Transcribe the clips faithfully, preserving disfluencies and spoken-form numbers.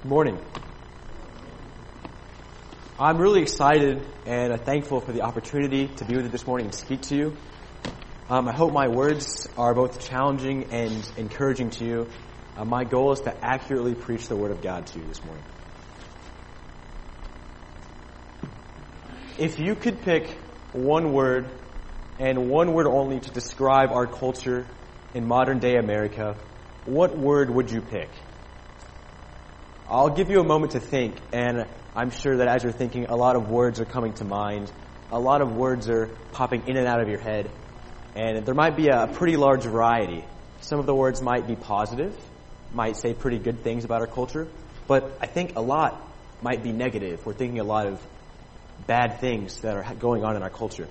Good morning. I'm really excited and thankful for the opportunity to be with you this morning and speak to you. Um, I hope my words are both challenging and encouraging to you. Uh, my goal is to accurately preach the Word of God to you this morning. If you could pick one word and one word only to describe our culture in modern day America, what word would you pick? I'll give you a moment to think, and I'm sure that as you're thinking, a lot of words are coming to mind. A lot of words are popping in and out of your head, and there might be a pretty large variety. Some of the words might be positive, might say pretty good things about our culture, but I think a lot might be negative. We're thinking a lot of bad things that are going on in our culture.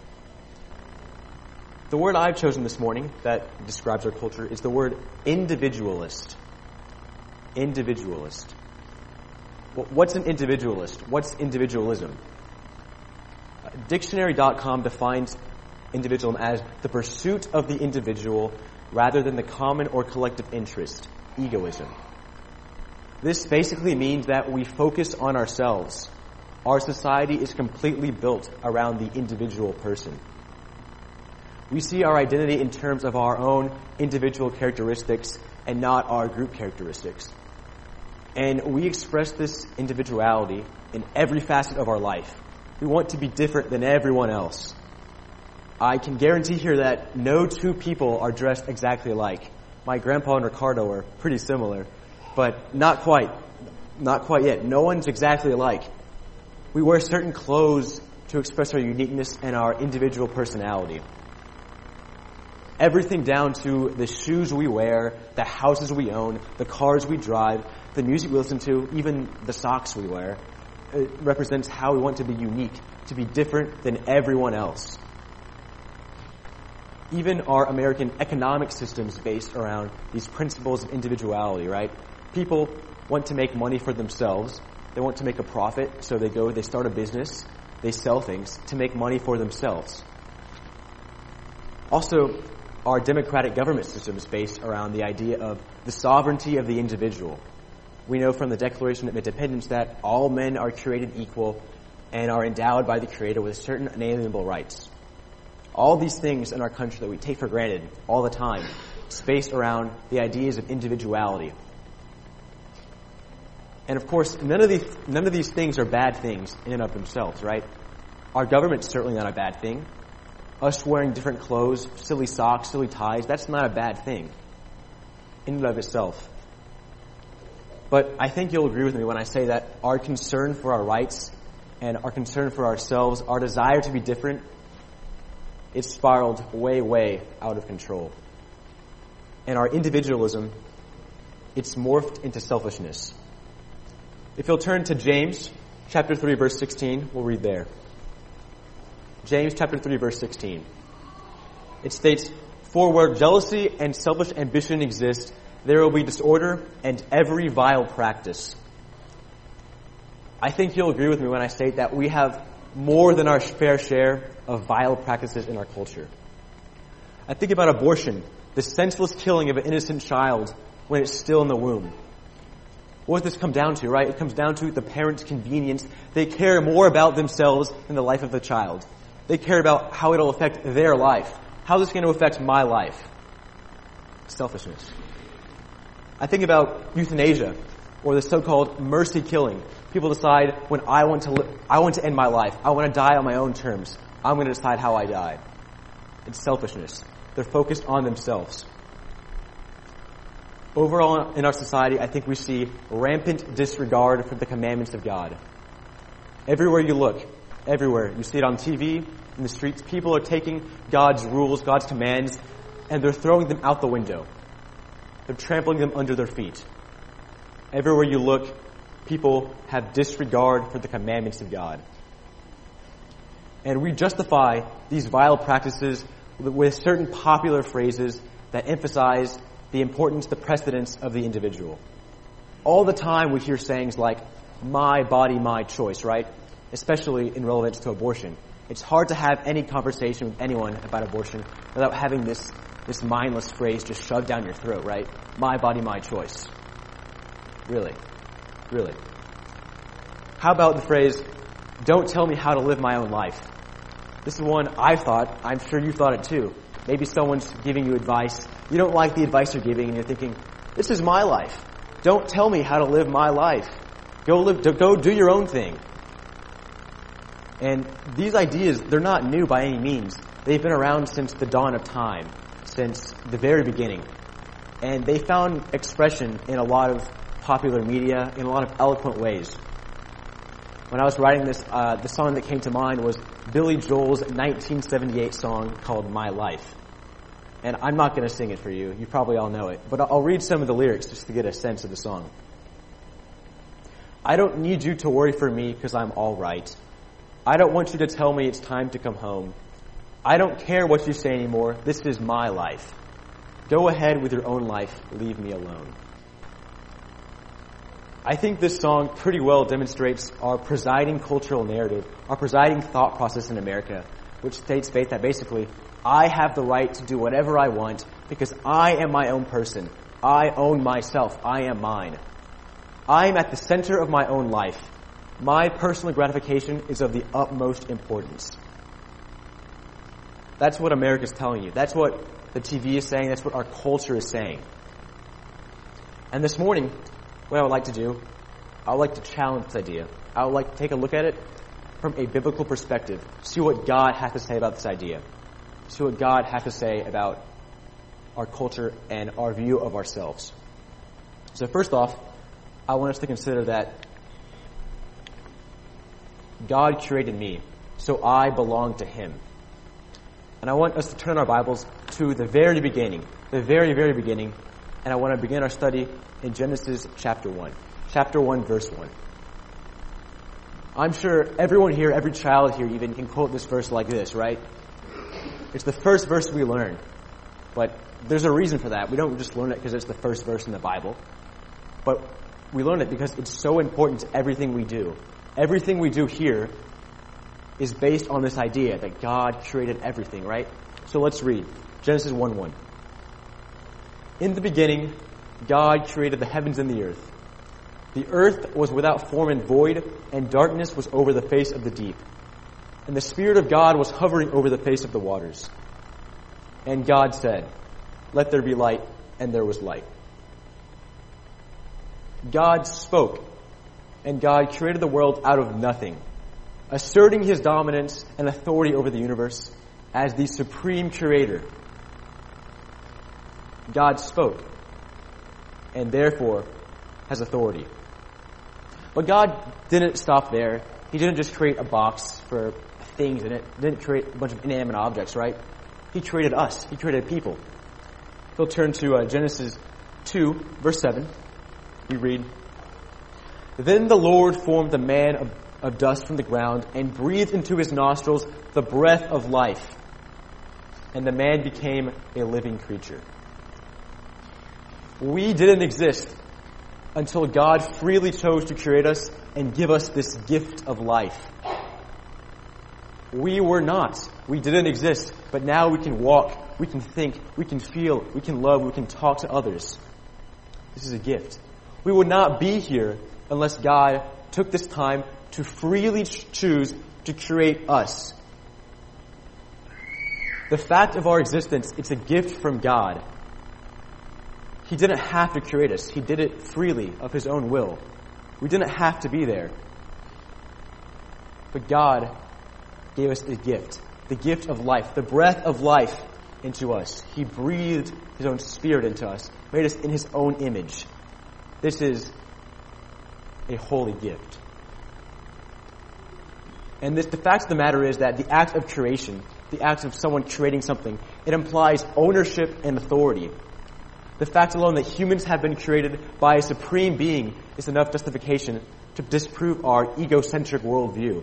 The word I've chosen this morning that describes our culture is the word individualist. Individualist. What's an individualist? What's individualism? Dictionary dot com defines individualism as the pursuit of the individual rather than the common or collective interest, egoism. This basically means that we focus on ourselves. Our society is completely built around the individual person. We see our identity in terms of our own individual characteristics and not our group characteristics. And we express this individuality in every facet of our life. We want to be different than everyone else. I can guarantee here that no two people are dressed exactly alike. My grandpa and Ricardo are pretty similar, but not quite. Not quite yet. No one's exactly alike. We wear certain clothes to express our uniqueness and our individual personality. Everything down to the shoes we wear, the houses we own, the cars we drive, the music we listen to, even the socks we wear. It represents how we want to be unique, to be different than everyone else. Even our American economic system is based around these principles of individuality, right? People want to make money for themselves. They want to make a profit, so they go, they start a business, they sell things to make money for themselves. Also, our democratic government system is based around the idea of the sovereignty of the individual. We know from the Declaration of Independence that all men are created equal and are endowed by the Creator with certain inalienable rights. All these things in our country that we take for granted all the time is based around the ideas of individuality. And of course, none of these none of these things are bad things in and of themselves, right? Our government's certainly not a bad thing. Us wearing different clothes, silly socks, silly ties, that's not a bad thing in and of itself. But I think you'll agree with me when I say that our concern for our rights and our concern for ourselves, our desire to be different, it's spiraled way, way out of control. And our individualism, it's morphed into selfishness. If you'll turn to James chapter three, verse sixteen, we'll read there. James chapter three, verse sixteen. It states, "For where jealousy and selfish ambition exist, there will be disorder and every vile practice." I think you'll agree with me when I state that we have more than our fair share of vile practices in our culture. I think about abortion, the senseless killing of an innocent child when it's still in the womb. What does this come down to, right? It comes down to the parent's convenience. They care more about themselves than the life of the child. They care about how it'll affect their life. How is this going to affect my life? Selfishness. I think about euthanasia, or the so-called mercy killing. People decide when I want to li- I want to end my life. I want to die on my own terms. I'm going to decide how I die. It's selfishness. They're focused on themselves. Overall, in our society, I think we see rampant disregard for the commandments of God. Everywhere you look, everywhere, you see it on T V, in the streets, people are taking God's rules, God's commands, and they're throwing them out the window. They're trampling them under their feet. Everywhere you look, people have disregard for the commandments of God. And we justify these vile practices with certain popular phrases that emphasize the importance, the precedence of the individual. All the time we hear sayings like, "my body, my choice," right? Especially in relevance to abortion. It's hard to have any conversation with anyone about abortion without having this, this mindless phrase just shoved down your throat, right? My body, my choice. Really. Really. How about the phrase, don't tell me how to live my own life? This is one I've thought. I'm sure you thought it too. Maybe someone's giving you advice. You don't like the advice they're giving and you're thinking, this is my life. Don't tell me how to live my life. Go live, go do your own thing. And these ideas, they're not new by any means. They've been around since the dawn of time, since the very beginning. And they found expression in a lot of popular media, in a lot of eloquent ways. When I was writing this, uh, the song that came to mind was Billy Joel's nineteen seventy-eight song called My Life. And I'm not going to sing it for you. You probably all know it. But I'll read some of the lyrics just to get a sense of the song. I don't need you to worry for me because I'm all right. I don't want you to tell me it's time to come home. I don't care what you say anymore. This is my life. Go ahead with your own life. Leave me alone. I think this song pretty well demonstrates our presiding cultural narrative, our presiding thought process in America, which states faith that basically, I have the right to do whatever I want because I am my own person. I own myself. I am mine. I am at the center of my own life. My personal gratification is of the utmost importance. That's what America's telling you. That's what the T V is saying. That's what our culture is saying. And this morning, what I would like to do, I would like to challenge this idea. I would like to take a look at it from a biblical perspective. See what God has to say about this idea. See what God has to say about our culture and our view of ourselves. So first off, I want us to consider that God created me, so I belong to Him. And I want us to turn our Bibles to the very beginning, the very, very beginning, and I want to begin our study in Genesis chapter one. Chapter one, verse one. I'm sure everyone here, every child here even, can quote this verse like this, right? It's the first verse we learn. But there's a reason for that. We don't just learn it because it's the first verse in the Bible. But we learn it because it's so important to everything we do. Everything we do here is based on this idea that God created everything, right? So let's read. Genesis one one. In the beginning, God created the heavens and the earth. The earth was without form and void, and darkness was over the face of the deep. And the Spirit of God was hovering over the face of the waters. And God said, let there be light, and there was light. God spoke, and God created the world out of nothing, asserting His dominance and authority over the universe as the supreme creator. God spoke, and therefore has authority. But God didn't stop there. He didn't just create a box for things in it. He didn't create a bunch of inanimate objects, right? He created us. He created people. We'll turn to uh, Genesis two, verse seven. We read, Then the Lord formed the man of, of dust from the ground and breathed into his nostrils the breath of life. And the man became a living creature. We didn't exist until God freely chose to create us and give us this gift of life. We were not. We didn't exist. But now we can walk, we can think, we can feel, we can love, we can talk to others. This is a gift. We would not be here unless God took this time to freely choose to create us. The fact of our existence, it's a gift from God. He didn't have to create us. He did it freely of His own will. We didn't have to be there. But God gave us a gift, the gift of life, the breath of life into us. He breathed His own Spirit into us, made us in His own image. This is a holy gift. And this, the fact of the matter is that the act of creation, the act of someone creating something, it implies ownership and authority. The fact alone that humans have been created by a supreme being is enough justification to disprove our egocentric worldview.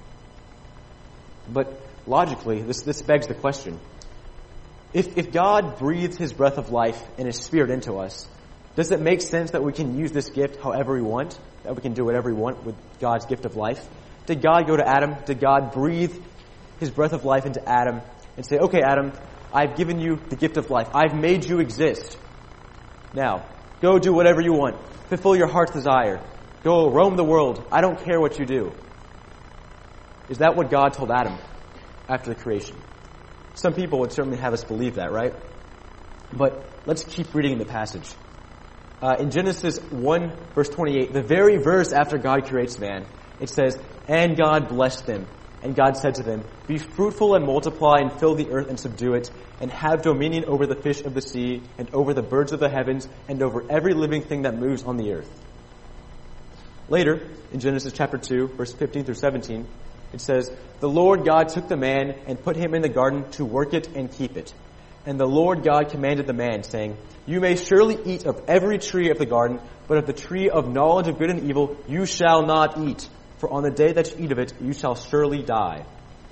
But logically, this, this begs the question. If, if God breathed His breath of life and His Spirit into us, does it make sense that we can use this gift however we want? That we can do whatever we want with God's gift of life? Did God go to Adam? Did God breathe His breath of life into Adam and say, okay, Adam, I've given you the gift of life. I've made you exist. Now, go do whatever you want. Fulfill your heart's desire. Go roam the world. I don't care what you do. Is that what God told Adam after the creation? Some people would certainly have us believe that, right? But let's keep reading the passage. Uh, in Genesis one, verse twenty-eight, the very verse after God creates man, it says, "And God blessed them. And God said to them, Be fruitful and multiply and fill the earth and subdue it, and have dominion over the fish of the sea, and over the birds of the heavens, and over every living thing that moves on the earth." Later, in Genesis chapter two, verse fifteen through seventeen, it says, "The Lord God took the man and put him in the garden to work it and keep it. And the Lord God commanded the man, saying, You may surely eat of every tree of the garden, but of the tree of knowledge of good and evil you shall not eat. For on the day that you eat of it, you shall surely die."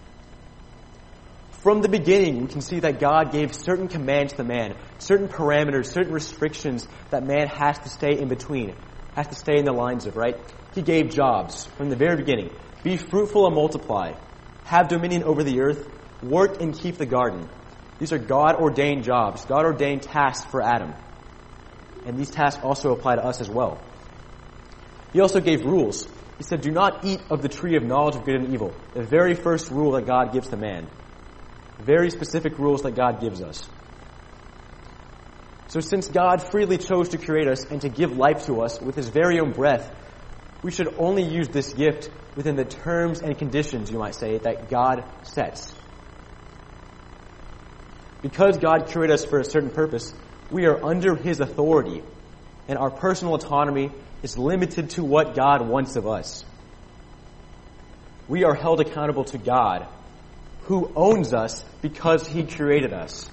From the beginning, we can see that God gave certain commands to man, certain parameters, certain restrictions that man has to stay in between, has to stay in the lines of, right? He gave jobs from the very beginning. Be fruitful and multiply. Have dominion over the earth. Work and keep the garden. These are God-ordained jobs, God-ordained tasks for Adam. And these tasks also apply to us as well. He also gave rules. He said, "Do not eat of the tree of knowledge of good and evil." The very first rule that God gives to man. Very specific rules that God gives us. So since God freely chose to create us and to give life to us with His very own breath, we should only use this gift within the terms and conditions, you might say, that God sets. Because God created us for a certain purpose, we are under His authority, and our personal autonomy is limited to what God wants of us. We are held accountable to God, who owns us because He created us.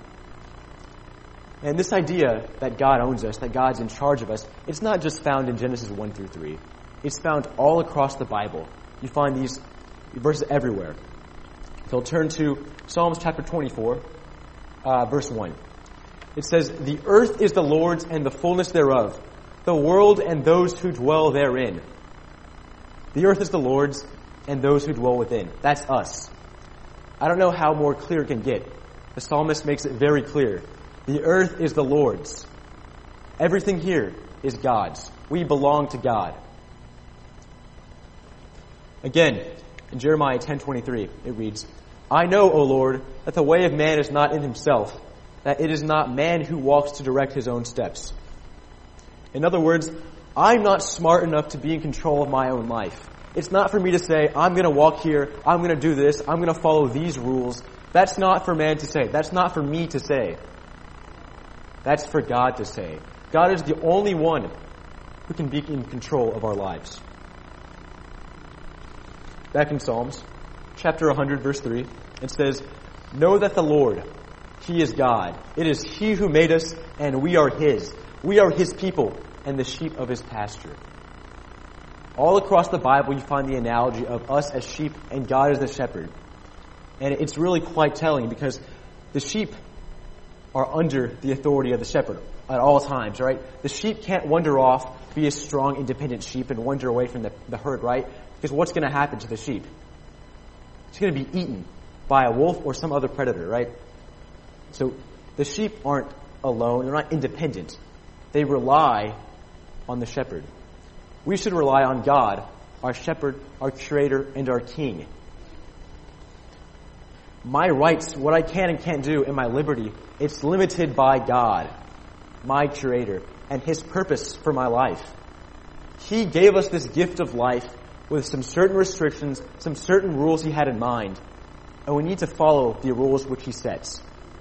And this idea that God owns us, that God's in charge of us, it's not just found in Genesis one through three. It's found all across the Bible. You find these verses everywhere. So turn to Psalms chapter twenty-four, uh, verse one. It says, "The earth is the Lord's and the fullness thereof, the world and those who dwell therein." The earth is the Lord's and those who dwell within. That's us. I don't know how more clear it can get. The psalmist makes it very clear. The earth is the Lord's. Everything here is God's. We belong to God. Again, in Jeremiah ten twenty-three, it reads, "I know, O Lord, that the way of man is not in himself, that it is not man who walks to direct his own steps." In other words, I'm not smart enough to be in control of my own life. It's not for me to say, I'm going to walk here, I'm going to do this, I'm going to follow these rules. That's not for man to say. That's not for me to say. That's for God to say. God is the only one who can be in control of our lives. Back in Psalms, chapter one hundred, verse three, it says, "Know that the Lord, He is God. It is He who made us, and we are His. We are His people, and the sheep of His pasture." All across the Bible, you find the analogy of us as sheep and God as the shepherd. And it's really quite telling because the sheep are under the authority of the shepherd at all times, right? The sheep can't wander off, be a strong, independent sheep and wander away from the, the herd, right? Because what's going to happen to the sheep? It's going to be eaten by a wolf or some other predator, right? So the sheep aren't alone. They're not independent. They rely on the shepherd. We should rely on God, our shepherd, our creator, and our king. My rights, what I can and can't do, and my liberty, it's limited by God, my creator, and His purpose for my life. He gave us this gift of life with some certain restrictions, some certain rules He had in mind, and we need to follow the rules which He sets.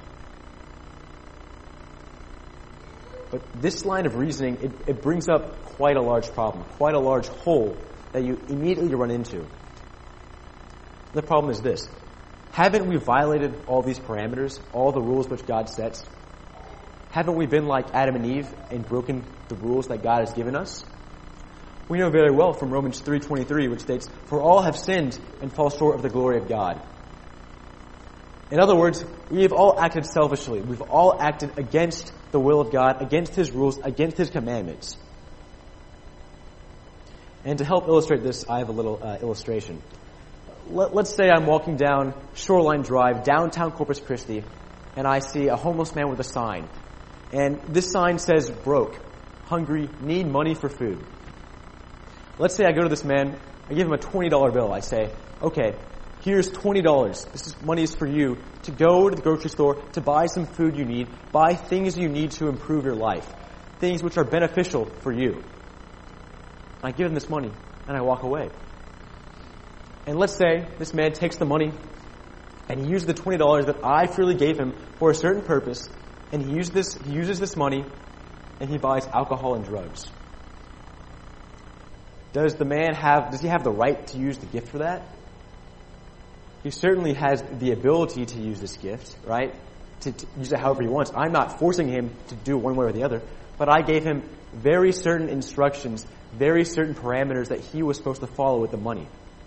But this line of reasoning, it, it brings up quite a large problem, quite a large hole that you immediately run into. The problem is this. Haven't we violated all these parameters, all the rules which God sets? Haven't we been like Adam and Eve and broken the rules that God has given us? We know very well from Romans three twenty-three, which states, "For all have sinned and fall short of the glory of God." In other words, we have all acted selfishly. We've all acted against the will of God, against His rules, against His commandments. And to help illustrate this, I have a little uh, illustration. Let, let's say I'm walking down Shoreline Drive, downtown Corpus Christi, and I see a homeless man with a sign. And this sign says, "Broke, hungry, need money for food." Let's say I go to this man, I give him a twenty dollar bill. I say, okay, here's twenty dollars. This is, money is for you to go to the grocery store, to buy some food you need, buy things you need to improve your life, things which are beneficial for you. I give him this money, and I walk away. And let's say this man takes the money, and he uses the twenty dollars that I freely gave him for a certain purpose, and he uses this, he uses this money, and he buys alcohol and drugs. Does the man have, does he have the right to use the gift for that? He certainly has the ability to use this gift, right? To, to use it however he wants. I'm not forcing him to do it one way or the other, but I gave him very certain instructions, very certain parameters that he was supposed to follow with the money.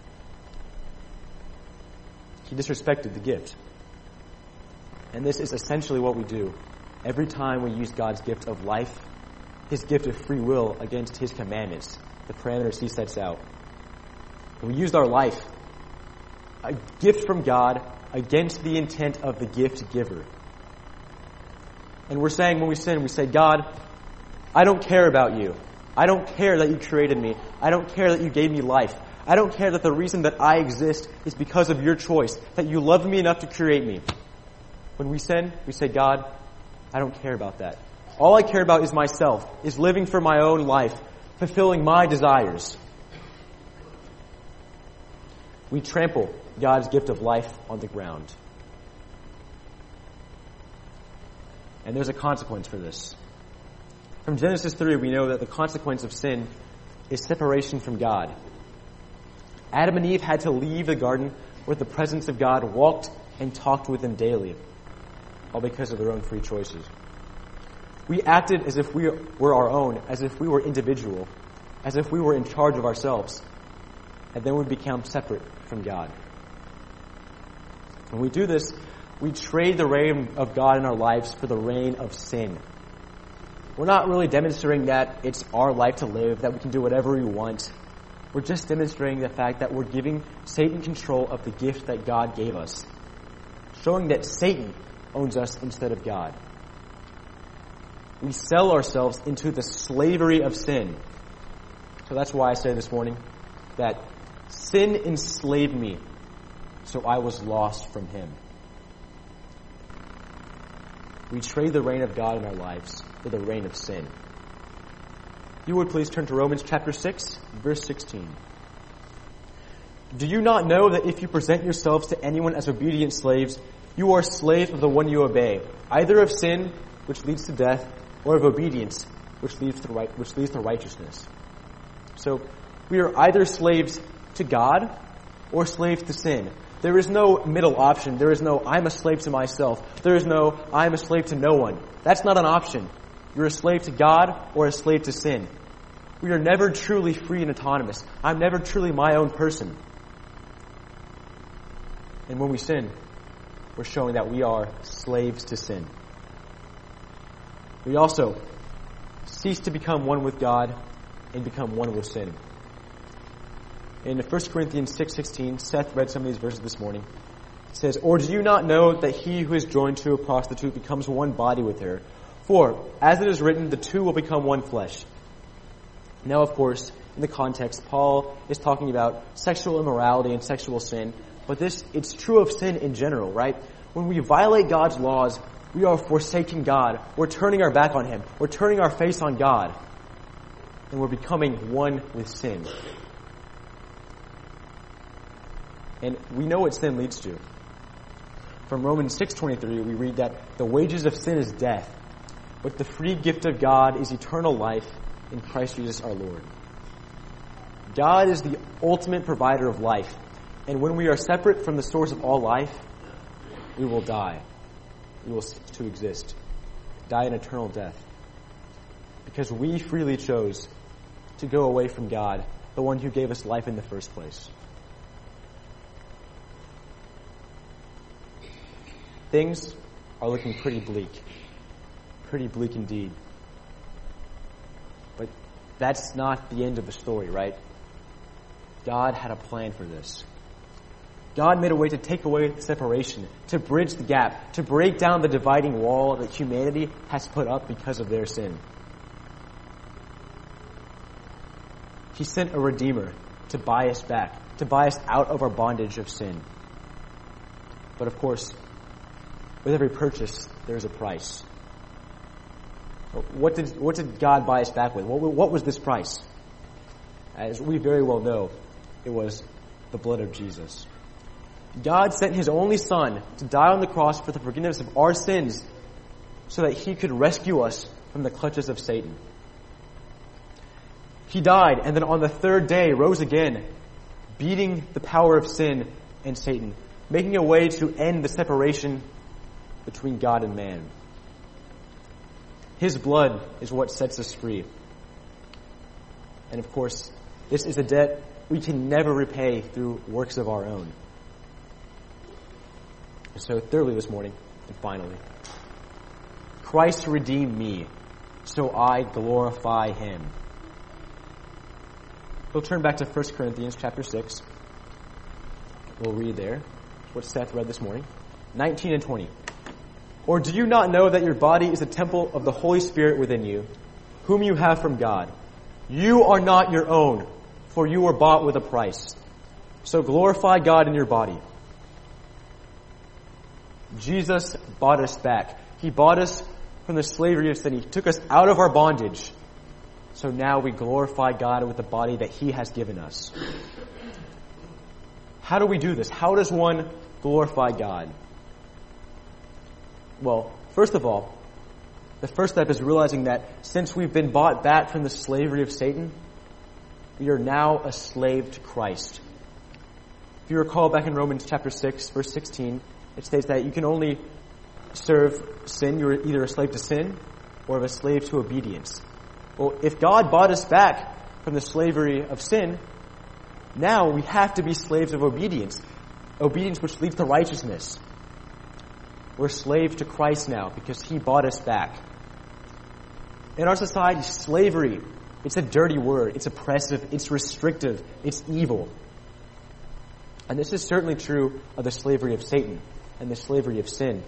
He disrespected the gift. And this is essentially what we do every time we use God's gift of life, His gift of free will, against His commandments, the parameters He sets out. We used our life, a gift from God, against the intent of the gift giver. And we're saying, when we sin, we say, God, I don't care about you. I don't care that you created me. I don't care that you gave me life. I don't care that the reason that I exist is because of your choice, that you loved me enough to create me. When we sin, we say, God, I don't care about that. All I care about is myself, is living for my own life, fulfilling my desires. We trample God's gift of life on the ground. And there's a consequence for this. From Genesis three, we know that the consequence of sin is separation from God. Adam and Eve had to leave the garden where the presence of God walked and talked with them daily, all because of their own free choices. We acted as if we were our own, as if we were individual, as if we were in charge of ourselves, and then we become separate from God. When we do this, we trade the reign of God in our lives for the reign of sin. We're not really demonstrating that it's our life to live, that we can do whatever we want. We're just demonstrating the fact that we're giving Satan control of the gift that God gave us, showing that Satan owns us instead of God. We sell ourselves into the slavery of sin. So that's why I say this morning that sin enslaved me, so I was lost from Him. We trade the reign of God in our lives for the reign of sin. You would please turn to Romans chapter six, verse sixteen. Do you not know that if you present yourselves to anyone as obedient slaves, you are slaves of the one you obey, either of sin, which leads to death, or of obedience, which leads to right, which leads to righteousness? So we are either slaves to God or slaves to sin. There is no middle option. There is no, I'm a slave to myself. There is no, I'm a slave to no one. That's not an option. You're a slave to God or a slave to sin. We are never truly free and autonomous. I'm never truly my own person. And when we sin, we're showing that we are slaves to sin. We also cease to become one with God and become one with sin. In First Corinthians six sixteen, Seth read some of these verses this morning. It says, or do you not know that he who is joined to a prostitute becomes one body with her? For, as it is written, the two will become one flesh. Now, of course, in the context, Paul is talking about sexual immorality and sexual sin, but this, it's true of sin in general, right? When we violate God's laws, we are forsaking God. We're turning our back on Him. We're turning our face on God. And we're becoming one with sin. And we know what sin leads to. From Romans six twenty-three, we read that the wages of sin is death, but the free gift of God is eternal life in Christ Jesus our Lord. God is the ultimate provider of life, and when we are separate from the source of all life, we will die. We will cease to exist, die an eternal death, because we freely chose to go away from God, the one who gave us life in the first place. Things are looking pretty bleak. Pretty bleak indeed. But that's not the end of the story, right? God had a plan for this. God made a way to take away the separation, to bridge the gap, to break down the dividing wall that humanity has put up because of their sin. He sent a Redeemer to buy us back, to buy us out of our bondage of sin. But of course, with every purchase, there's a price. What did, what did God buy us back with? What, what was this price? As we very well know, it was the blood of Jesus. God sent His only Son to die on the cross for the forgiveness of our sins so that He could rescue us from the clutches of Satan. He died and then on the third day rose again, beating the power of sin and Satan, making a way to end the separation between God and man. His blood is what sets us free. And of course, this is a debt we can never repay through works of our own. And so thirdly this morning, and finally, Christ redeemed me, so I glorify Him. We'll turn back to First Corinthians chapter six. We'll read there what Seth read this morning. nineteen and twenty. Or do you not know that your body is a temple of the Holy Spirit within you, whom you have from God? You are not your own, for you were bought with a price. So glorify God in your body. Jesus bought us back. He bought us from the slavery of sin. He took us out of our bondage. So now we glorify God with the body that He has given us. How do we do this? How does one glorify God? Well, first of all, the first step is realizing that since we've been bought back from the slavery of Satan, we are now a slave to Christ. If you recall back in Romans chapter six, verse sixteen, it states that you can only serve sin. You're either a slave to sin or a slave to obedience. Well, if God bought us back from the slavery of sin, now we have to be slaves of obedience. Obedience which leads to righteousness. We're slaves to Christ now because He bought us back. In our society, slavery, it's a dirty word. It's oppressive. It's restrictive. It's evil. And this is certainly true of the slavery of Satan and the slavery of sin.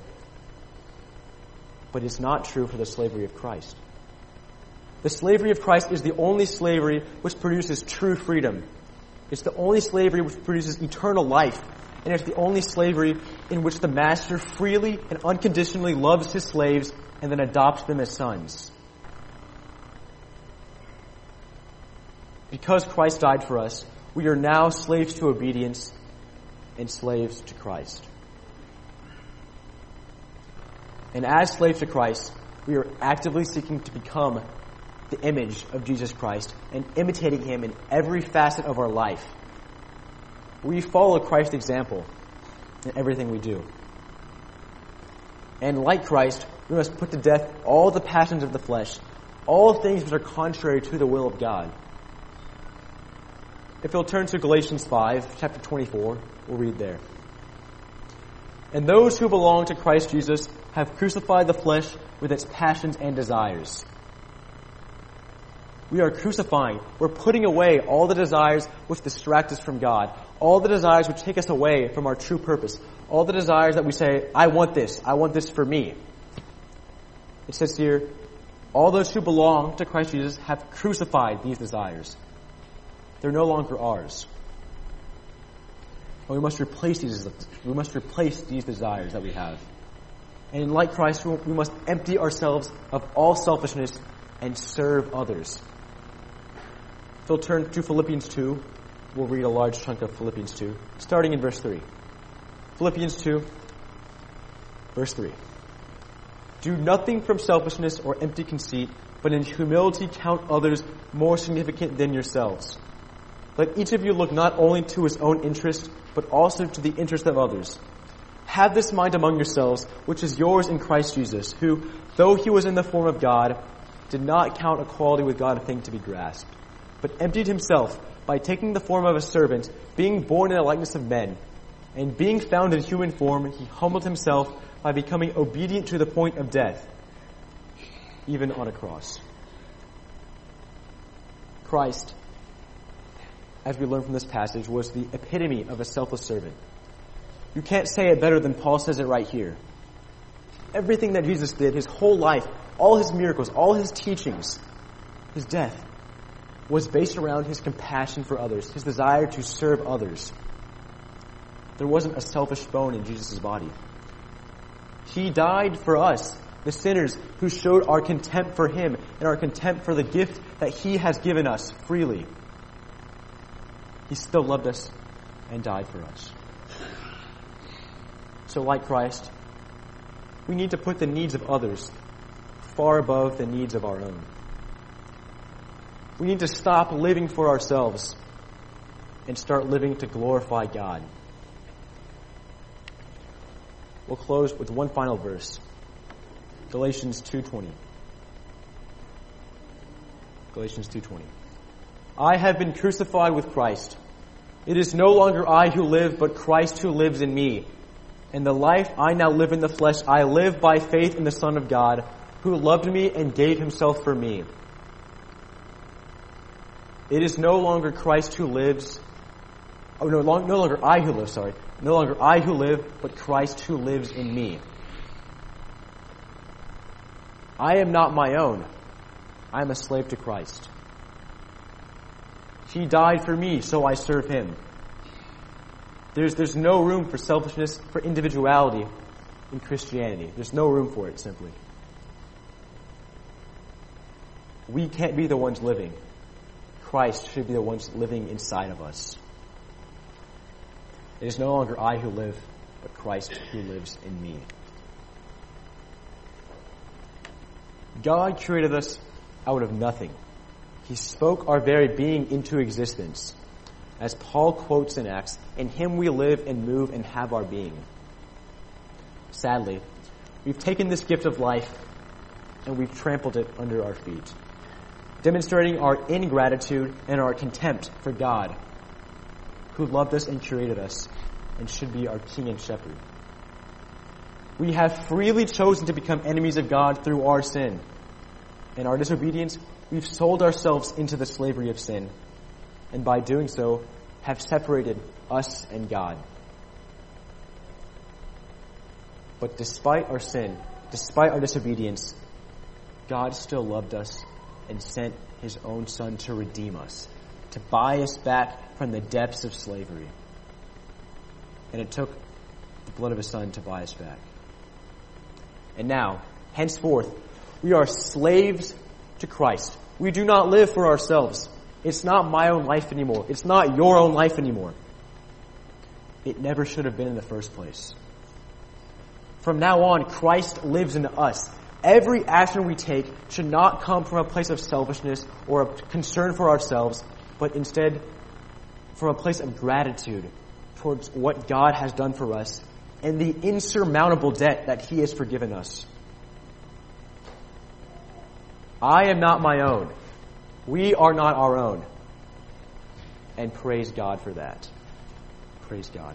But it's not true for the slavery of Christ. The slavery of Christ is the only slavery which produces true freedom. It's the only slavery which produces eternal life. And it's the only slavery in which the master freely and unconditionally loves his slaves and then adopts them as sons. Because Christ died for us, we are now slaves to obedience and slaves to Christ. And as slaves to Christ, we are actively seeking to become the image of Jesus Christ and imitating Him in every facet of our life. We follow Christ's example in everything we do. And like Christ, we must put to death all the passions of the flesh, all things which are contrary to the will of God. If you'll turn to Galatians five, chapter twenty-four, we'll read there. And those who belong to Christ Jesus have crucified the flesh with its passions and desires. We are crucifying. We're putting away all the desires which distract us from God. All the desires which take us away from our true purpose. All the desires that we say, I want this. I want this for me. It says here, all those who belong to Christ Jesus have crucified these desires. They're no longer ours. And we must replace these, we must replace these desires that we have. And like Christ, we must empty ourselves of all selfishness and serve others. If we'll turn to Philippians two, we'll read a large chunk of Philippians two, starting in verse three. Philippians two, verse three. Do nothing from selfishness or empty conceit, but in humility count others more significant than yourselves. Let each of you look not only to his own interest, but also to the interest of others. Have this mind among yourselves, which is yours in Christ Jesus, who, though He was in the form of God, did not count equality with God a thing to be grasped, but emptied Himself by taking the form of a servant, being born in the likeness of men. And being found in human form, He humbled Himself by becoming obedient to the point of death, even on a cross. Christ, as we learn from this passage, was the epitome of a selfless servant. You can't say it better than Paul says it right here. Everything that Jesus did, His whole life, all His miracles, all His teachings, His death, was based around his compassion for others, his desire to serve others. There wasn't a selfish bone in Jesus' body. He died for us, the sinners who showed our contempt for him and our contempt for the gift that he has given us freely. He still loved us and died for us. So like Christ, we need to put the needs of others far above the needs of our own. We need to stop living for ourselves and start living to glorify God. We'll close with one final verse. Galatians two twenty. Galatians two twenty. I have been crucified with Christ. It is no longer I who live, but Christ who lives in me. And the life I now live in the flesh, I live by faith in the Son of God, who loved me and gave himself for me. It is no longer Christ who lives, oh no, long, no longer I who live, sorry. No longer I who live, but Christ who lives in me. I am not my own. I am a slave to Christ. He died for me, so I serve him. There's, there's no room for selfishness, for individuality in Christianity. There's no room for it, simply. We can't be the ones living. Christ should be the ones living inside of us. It is no longer I who live, but Christ who lives in me. God created us out of nothing. He spoke our very being into existence. As Paul quotes in Acts, in him we live and move and have our being. Sadly, we've taken this gift of life and we've trampled it under our feet, demonstrating our ingratitude and our contempt for God, who loved us and created us and should be our King and Shepherd. We have freely chosen to become enemies of God through our sin. In our disobedience, we've sold ourselves into the slavery of sin, and by doing so, have separated us and God. But despite our sin, despite our disobedience, God still loved us and sent his own Son to redeem us, to buy us back from the depths of slavery. And it took the blood of his Son to buy us back. And now, henceforth, we are slaves to Christ. We do not live for ourselves. It's not my own life anymore. It's not your own life anymore. It never should have been in the first place. From now on, Christ lives in us. Every action we take should not come from a place of selfishness or a concern for ourselves, but instead from a place of gratitude towards what God has done for us and the insurmountable debt that he has forgiven us. I am not my own. We are not our own. And praise God for that. Praise God.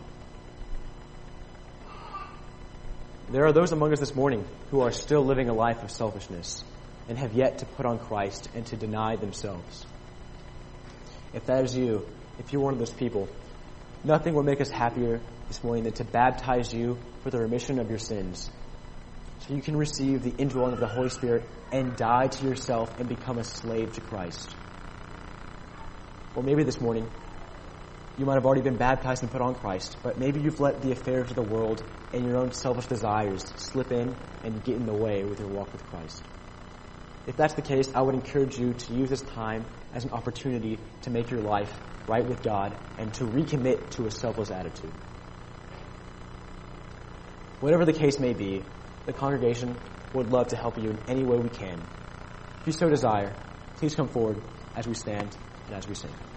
There are those among us this morning who are still living a life of selfishness and have yet to put on Christ and to deny themselves. If that is you, if you're one of those people, nothing will make us happier this morning than to baptize you for the remission of your sins, so you can receive the indwelling of the Holy Spirit and die to yourself and become a slave to Christ. Or maybe this morning, you might have already been baptized and put on Christ, but maybe you've let the affairs of the world and your own selfish desires slip in and get in the way with your walk with Christ. If that's the case, I would encourage you to use this time as an opportunity to make your life right with God and to recommit to a selfless attitude. Whatever the case may be, the congregation would love to help you in any way we can. If you so desire, please come forward as we stand and as we sing.